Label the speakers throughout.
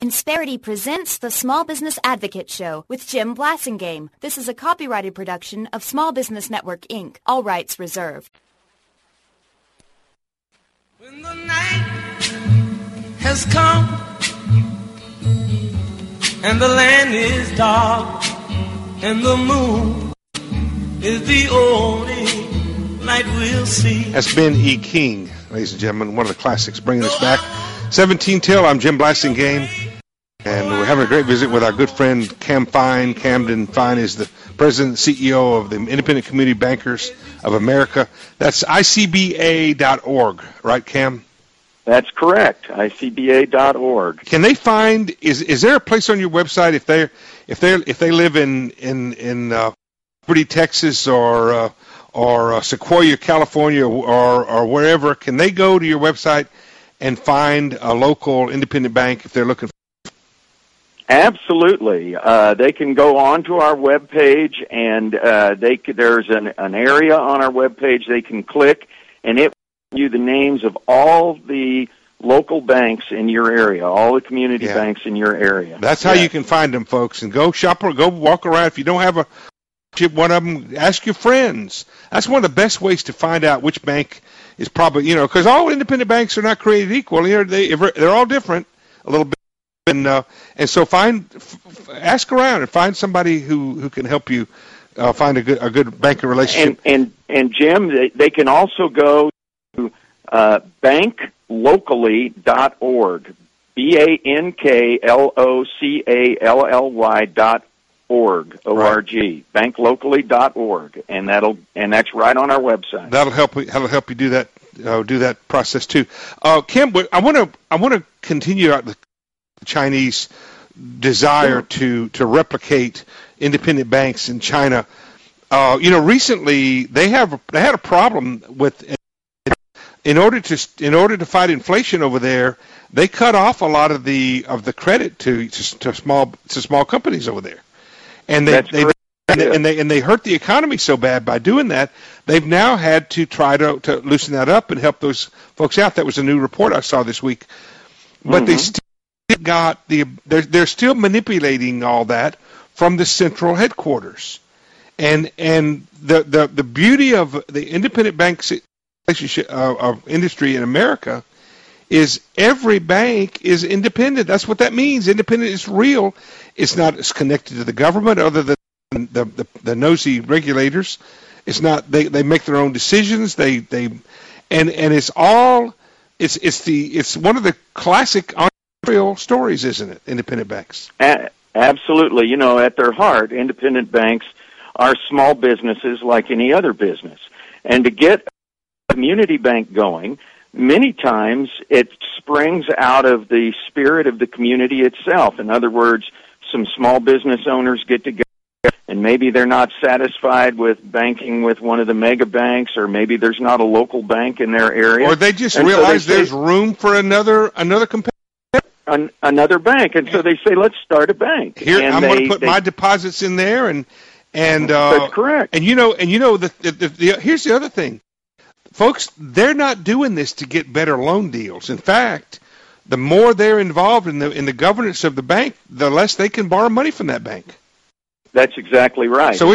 Speaker 1: Insperity presents the Small Business Advocate Show with Jim Blasingame. This is a copyrighted production of Small Business Network, Inc. All rights reserved.
Speaker 2: When the night has come and the land is dark and the moon is the only light we'll see.
Speaker 3: That's Ben E. King, ladies and gentlemen, one of the classics, bringing us back. 17 till, I'm Jim Blasingame, and we're having a great visit with our good friend Cam Fine. Camden Fine is the president and CEO of the Independent Community Bankers of America. That's ICBA.org, right, Cam?
Speaker 4: That's correct, ICBA.org.
Speaker 3: Can they find, is there a place on your website if they live in Liberty, Texas, or Sequoia, California, or wherever, can they go to your website and find a local independent bank if they're looking for?
Speaker 4: Absolutely. They can go on to our webpage, and there's an area on our webpage they can click, and it will give you the names of all the local banks in your area, all the community banks in your area.
Speaker 3: That's how you can find them, folks, and go shop or go walk around. If you don't have one of them, ask your friends. That's one of the best ways to find out which bank is probably, because all independent banks are not created equal. They're all different a little bit, and so ask around and find somebody who can help you find a good banking relationship.
Speaker 4: And Jim, they can also go to banklocally.org, banklocally.org, O-R-G, banklocally.org, and that's right on our website.
Speaker 3: That'll help you do that process too. Kim, I want to continue the Chinese desire to replicate independent banks in China. Recently they had a problem with, in order to fight inflation over there, they cut off a lot of the credit to small companies over there. And they hurt the economy so bad by doing that. They've now had to try to loosen that up and help those folks out. That was a new report I saw this week. But they still they're still manipulating all that from the central headquarters. And the beauty of the independent banks relationship of industry in America is every bank is independent. That's what that means. Independent is real. It's not as connected to the government other than the nosy regulators. It's not. They make their own decisions. And it's all. It's one of the classic entrepreneurial stories, isn't it? Independent banks.
Speaker 4: Absolutely. At their heart, independent banks are small businesses like any other business. And to get a community bank going, many times it springs out of the spirit of the community itself. In other words, some small business owners get together and maybe they're not satisfied with banking with one of the mega banks, or maybe there's not a local bank in their area.
Speaker 3: Or they just realize there's room for another competitor.
Speaker 4: Another bank. And so they say, let's start a bank.
Speaker 3: Here, I'm going to put my deposits in there, and
Speaker 4: that's correct.
Speaker 3: And here's the other thing. Folks, they're not doing this to get better loan deals. In fact, the more they're involved in the governance of the bank, the less they can borrow money from that bank.
Speaker 4: That's exactly right.
Speaker 3: So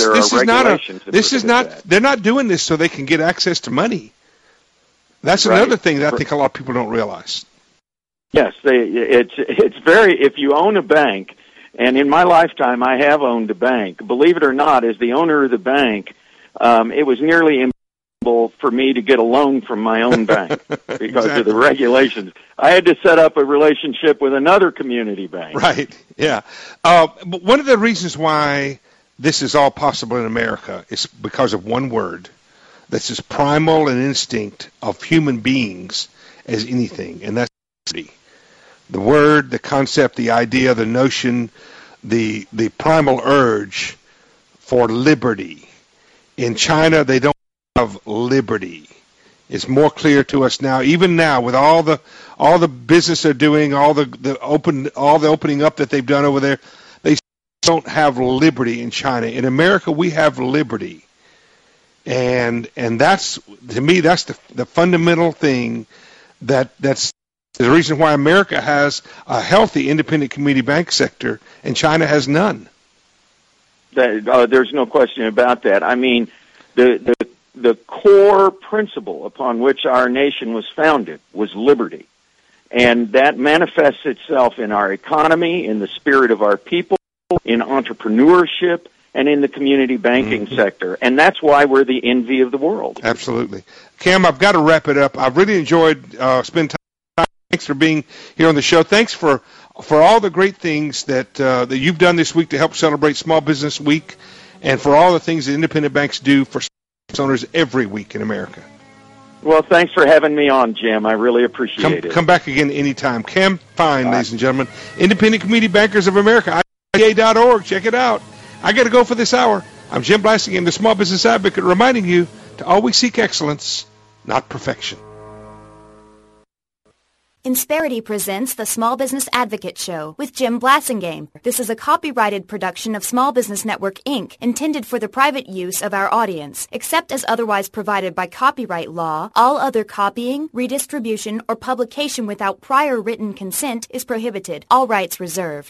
Speaker 3: they're not doing this so they can get access to money. That's another thing that I think a lot of people don't realize.
Speaker 4: Yes, it's very, if you own a bank, and in my lifetime I have owned a bank, believe it or not, as the owner of the bank, it was nearly impossible for me to get a loan from my own bank because of the regulations. I had to set up a relationship with another community bank.
Speaker 3: Right, yeah. But one of the reasons why this is all possible in America is because of one word that's as primal an instinct of human beings as anything, and that's liberty. The word, the concept, the idea, the notion, the primal urge for liberty. In China, they don't have liberty. It's more clear to us now, even now, with all the business they're doing, all the opening up that they've done over there. They don't have liberty in China. In America, we have liberty, and that's, to me, that's the fundamental thing that's There's a reason why America has a healthy independent community bank sector and China has none.
Speaker 4: There's no question about that. I mean, the core principle upon which our nation was founded was liberty. And that manifests itself in our economy, in the spirit of our people, in entrepreneurship, and in the community banking sector. And that's why we're the envy of the world.
Speaker 3: Absolutely. Cam, I've got to wrap it up. I've really enjoyed spending time. Thanks for being here on the show. Thanks for all the great things that you've done this week to help celebrate Small Business Week, and for all the things that independent banks do for business owners every week in America.
Speaker 4: Well, thanks for having me on, Jim. I really appreciate it.
Speaker 3: Come back again anytime. Cam Fine, ladies and gentlemen. Independent Community Bankers of America, ICA.org. Check it out. I got to go for this hour. I'm Jim Blasingame, the Small Business Advocate, reminding you to always seek excellence, not perfection.
Speaker 1: Insperity presents the Small Business Advocate Show with Jim Blasingame. This is a copyrighted production of Small Business Network, Inc., intended for the private use of our audience. Except as otherwise provided by copyright law, all other copying, redistribution, or publication without prior written consent is prohibited. All rights reserved.